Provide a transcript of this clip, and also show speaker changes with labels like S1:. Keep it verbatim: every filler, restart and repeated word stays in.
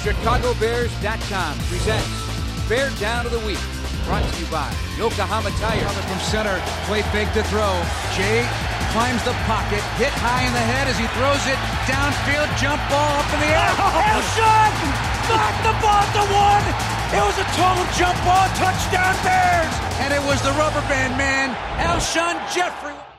S1: Chicago Bears dot com presents Bear Down of the Week. Brought to you by Yokohama Tire.
S2: From center, play fake to throw. Jay climbs the pocket, hit high in the head as he throws it downfield, jump ball up in the air. Alshon knocked the ball to one. It was a total jump ball, touchdown Bears. And it was the rubber band man, Alshon Jeffrey.